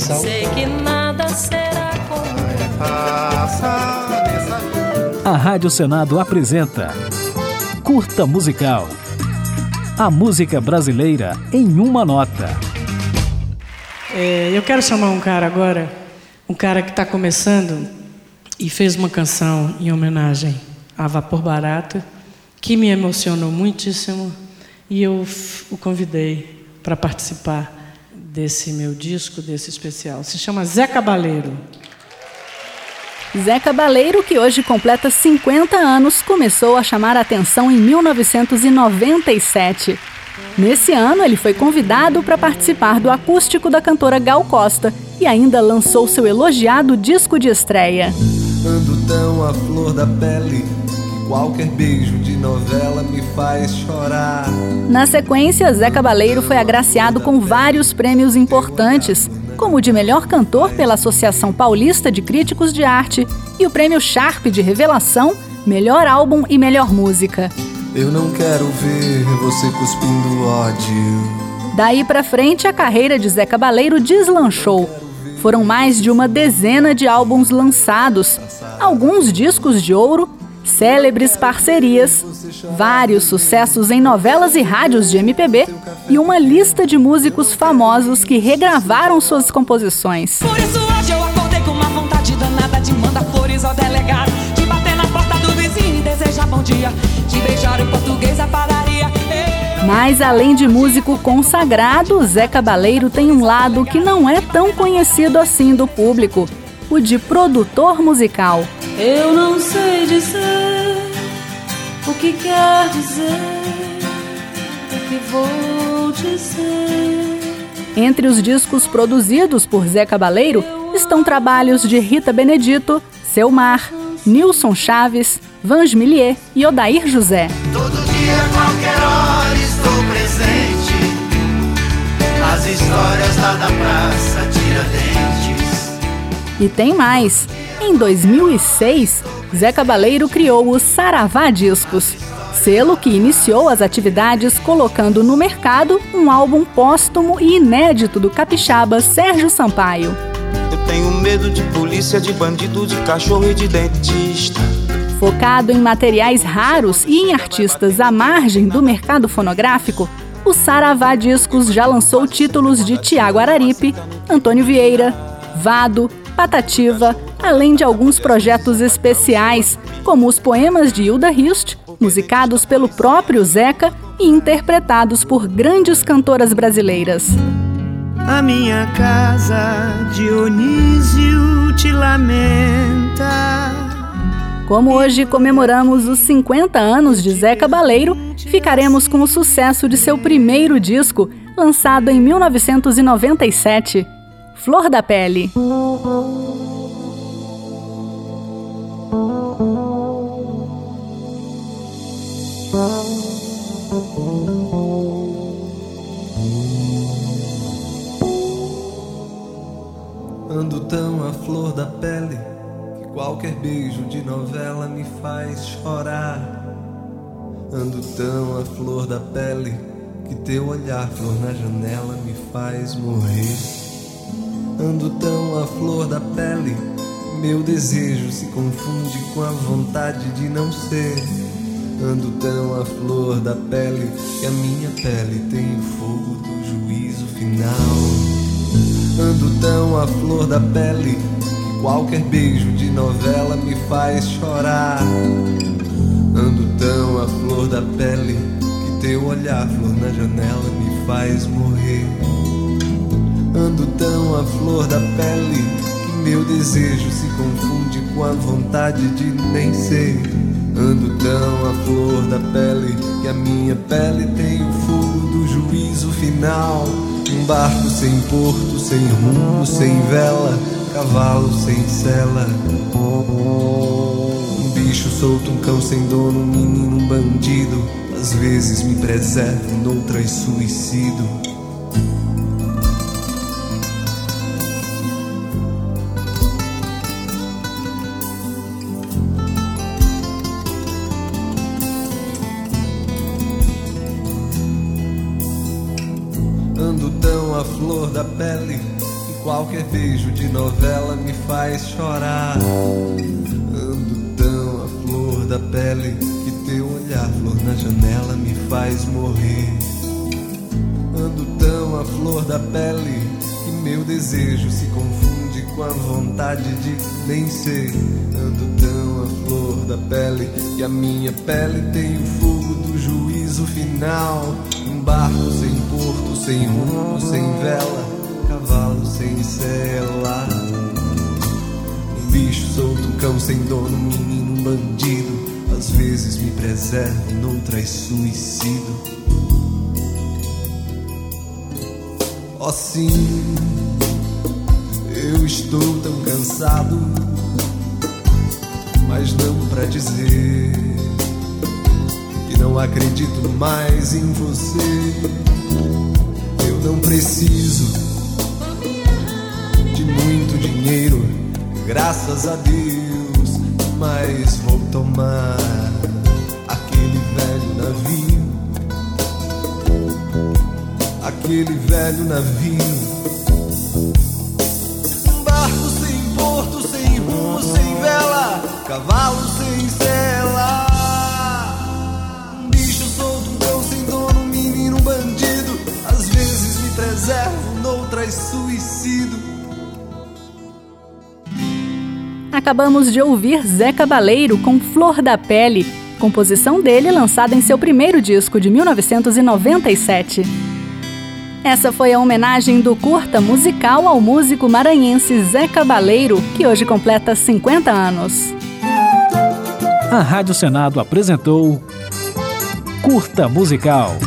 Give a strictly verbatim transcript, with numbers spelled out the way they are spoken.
Missal. Sei que nada será como A Rádio Senado apresenta Curta Musical. A música brasileira em uma nota. É, eu quero chamar um cara agora, um cara que está começando e fez uma canção em homenagem a Vapor Barato, que me emocionou muitíssimo, e eu f- o convidei para participar desse meu disco, desse especial. Se chama Zé Cabaleiro. Zé Cabaleiro, que hoje completa cinquenta anos, começou a chamar a atenção em mil novecentos e noventa e sete. Nesse ano, ele foi convidado para participar do acústico da cantora Gal Costa e ainda lançou seu elogiado disco de estreia. Ando tão à flor da pele que qualquer beijo de novela me faz chorar. Na sequência, Zé Cabaleiro foi agraciado com vários prêmios importantes, como o de melhor cantor pela Associação Paulista de Críticos de Arte e o prêmio Sharp de Revelação, melhor álbum e melhor música. Eu não quero ver você cuspindo ódio. Daí pra frente, a carreira de Zé Cabaleiro deslanchou. Foram mais de uma dezena de álbuns lançados, alguns discos de ouro, célebres parcerias, vários sucessos em novelas e rádios de M P B e uma lista de músicos famosos que regravaram suas composições. Por isso hoje eu acordei com uma vontade danada de mandar flores ao delegado, de bater na porta do vizinho e desejar bom dia, de beijar em português a padaria. Mas além de músico consagrado, Zé Cabaleiro tem um lado que não é tão conhecido assim do público, o de produtor musical. Eu não sei dizer o que quer dizer, o que vou dizer. Entre os discos produzidos por Zé Cabaleiro estão trabalhos de Rita Benedito, Selmar, Nilson Chaves, Vange Millier e Odair José. Todo dia, qualquer hora, estou presente nas histórias lá da Praça Tiradentes. E tem mais. Em dois mil e seis, Zé Cabaleiro criou o Saravá Discos, selo que iniciou as atividades colocando no mercado um álbum póstumo e inédito do capixaba Sérgio Sampaio. Eu tenho medo de polícia, de bandido, de cachorro e de dentista. Focado em materiais raros e em artistas à margem do mercado fonográfico, o Saravá Discos já lançou títulos de Tiago Araripe, Antônio Vieira, Vado, Patativa, além de alguns projetos especiais, como os poemas de Hilda Hilst, musicados pelo próprio Zeca e interpretados por grandes cantoras brasileiras. A minha casa, Dionísio, te lamenta. Como hoje comemoramos os cinquenta anos de Zé Cabaleiro, ficaremos com o sucesso de seu primeiro disco, lançado em mil novecentos e noventa e sete, Flor da Pele. Ando tão à flor da pele que qualquer beijo de novela me faz chorar. Ando tão à flor da pele que teu olhar, flor na janela, me faz morrer. Ando tão à flor da pele, meu desejo se confunde com a vontade de não ser. Ando tão à flor da pele que a minha pele tem o fogo do juízo final. Ando tão à flor da pele que qualquer beijo de novela me faz chorar. Ando tão à flor da pele que teu olhar, flor na janela, me faz morrer. Ando tão à flor da pele que meu desejo se confunde com a vontade de nem ser. Ando tão à flor da pele que a minha pele tem o fogo do juízo final. Um barco sem porto, sem rumo, sem vela, cavalo sem sela. Um bicho solto, um cão sem dono, um menino, um bandido. Às vezes me preservo, noutras suicido. Ando tão à flor da pele qualquer beijo de novela me faz chorar. Ando tão à flor da pele que teu olhar, flor na janela, me faz morrer. Ando tão à flor da pele que meu desejo se confunde com a vontade de vencer. Ando tão à flor da pele que a minha pele tem o fogo do juízo final. Um barco sem porto, sem rumo, sem vela, cavalo sem sela. Um bicho solto, um cão sem dono, um menino, um bandido. Às vezes me preservo, noutras suicido. Oh sim, eu estou tão cansado, mas não pra dizer que não acredito mais em você. Eu não preciso de muito dinheiro, graças a Deus, mas vou tomar aquele velho navio, aquele velho navio. Um barco sem porto, sem rumo, sem vela, cavalo sem sela. Um bicho solto, um cão sem dono, um menino, um bandido. Às vezes me preservo, noutras suicido. Acabamos de ouvir Zé Cabaleiro com Flor da Pele, composição dele lançada em seu primeiro disco de mil novecentos e noventa e sete. Essa foi a homenagem do Curta Musical ao músico maranhense Zé Cabaleiro, que hoje completa cinquenta anos. A Rádio Senado apresentou Curta Musical.